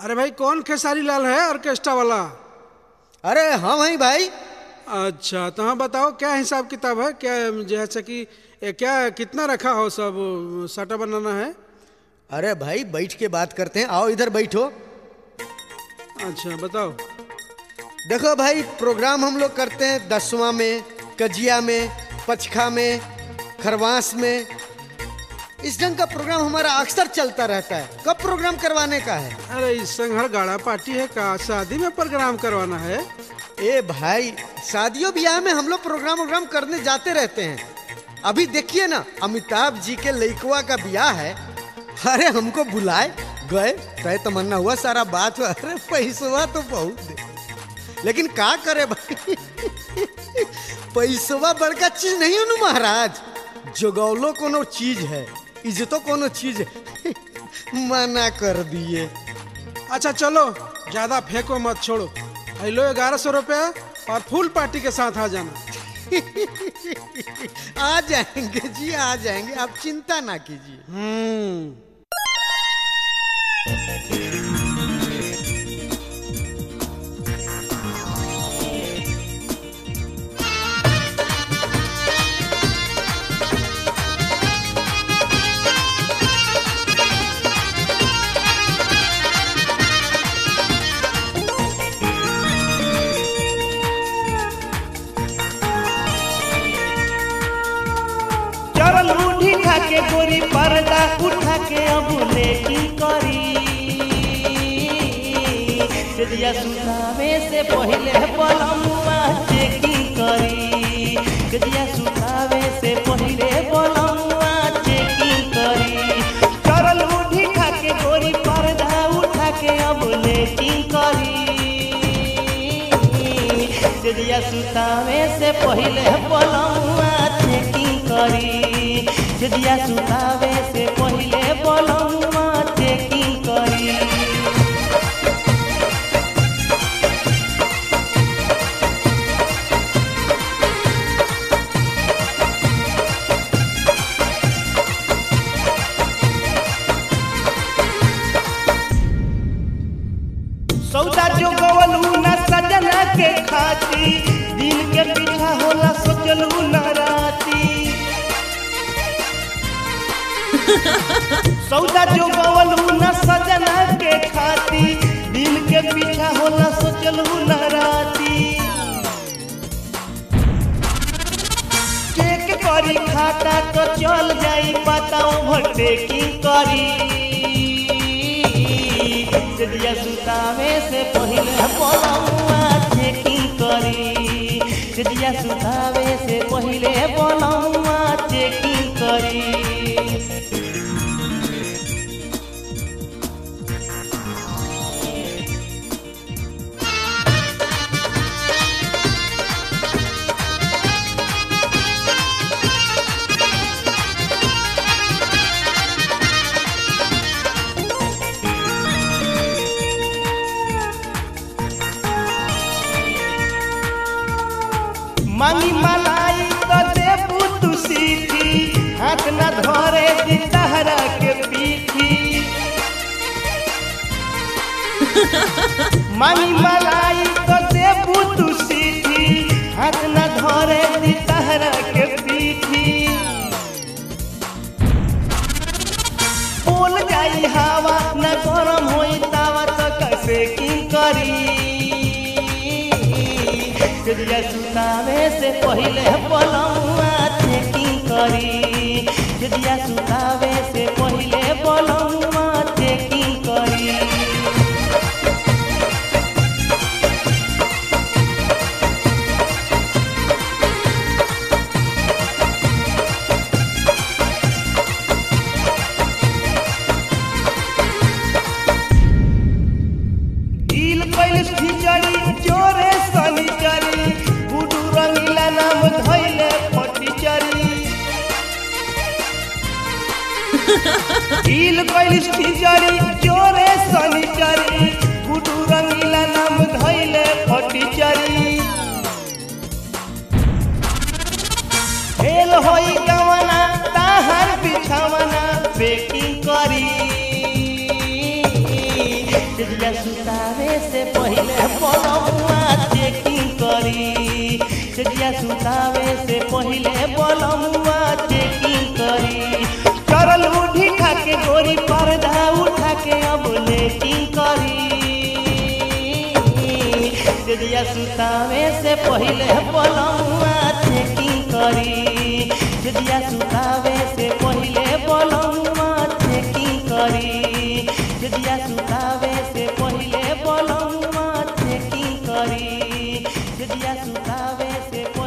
अरे भाई कौन खेसारी लाल है ऑर्केस्ट्रा वाला? अरे हाँ भाई भाई। अच्छा तो हाँ बताओ क्या हिसाब किताब है, क्या जैसे कि क्या कितना रखा हो, सब साटा बनाना है? अरे भाई बैठ के बात करते हैं, आओ इधर बैठो। अच्छा बताओ। देखो भाई, प्रोग्राम हम लोग करते हैं 10वां में, कजिया में, पचखा में, खरवास में। इस ढंग का प्रोग्राम हमारा अक्सर चलता रहता है। कब प्रोग्राम करवाने का है? अरे इस संघर गाड़ा पार्टी है का, शादी में प्रोग्राम करवाना है? ए भाई, शादियों ब्याह में हम लोग प्रोग्राम करने जाते रहते हैं। अभी देखिए ना, अमिताभ जी के लइकवा का ब्याह है। अरे हमको बुलाए गए, तय तमन्ना हुआ, सारा बात हुआ। अरे पैसवा तो बहुत दे, लेकिन का करे भाई पैसवा बड़का चीज नहीं है महाराज। जोगौलो कोनो चीज है, इज्जतो कोनो चीज है। मना कर दिए। अच्छा चलो ज्यादा फेंको मत, छोड़ो। लो 1100 रुपया और फुल पार्टी के साथ आ जाना। आ जाएंगे जी, आ जाएंगे, आप चिंता ना कीजिए। उठा के गोरी पर्दा उठा के अब लेकिन करी जदिया सुतावे से पहले बलमुआ चेकिंग करी। जदिया सुतावे से पहले बलमुआ चेकिंग करी। चरल उठा के गोरी पर्दा उठा के अब लेकिन करी जदिया सुतावे से पहले बलमुआ चेकिंग करी। जदिया सुतावे से पहले बलमुआ चेकिंग करी। सौदा जो गवलू न सजना के खाती, दिन के पीछा होला सोचलू न राती। सौदा जो गवलू न सजना के खाती, दिन के पीछा होला सोचलू न राती। चेक करी खाता तो चल जाई पता, ओवरटेकिंग करी। जदिया सुतावे से पहले बलमुआ चेकिंग करी। जदिया सुतावे से पहले बलमुआ चेकिंग करी। मांगी मलाई तो देबू तू सीधी, हाथ न धरे दी तहरा के पीठी। मांगी मलाई तो देबू तू सीधी, हाथ न धरे दी तहरा के पीठी। बोल जाई हवा न गरम होई तावा तो कैसे की करी। जदिया सुतावे से पहले बलमुआ चेकिंग करी। जदिया सुतावे से पहले बलमुआ चेकिंग करी। ढील कैल खिचड़ी जोरे सनिचरी, गुडू रंगीला नाम धैले फटीचरी। ढील कैल खिचड़ी जोरे सनिचरी, गुडू रंगीला नाम धैले फटीचरी। फेल होई गवना ताहर बिछावना बेकिंग करी। जदिया सुतावे से पहिले बलमुआ चेकिंग करी जदिया सुतावे से पहिले बलमुआ चेकिंग करी चरल उठी खाके गोरी पर्दा उठा के अब लेकिन करी जदिया सुतावे से पहिले बलमुआ चेकिंग करी जदिया सुतावे से पहिले बलमुआ चेकिंग करी जदिया सुतावे से पहिले बलमुआ चेकिंग करी जदिया सुतावे से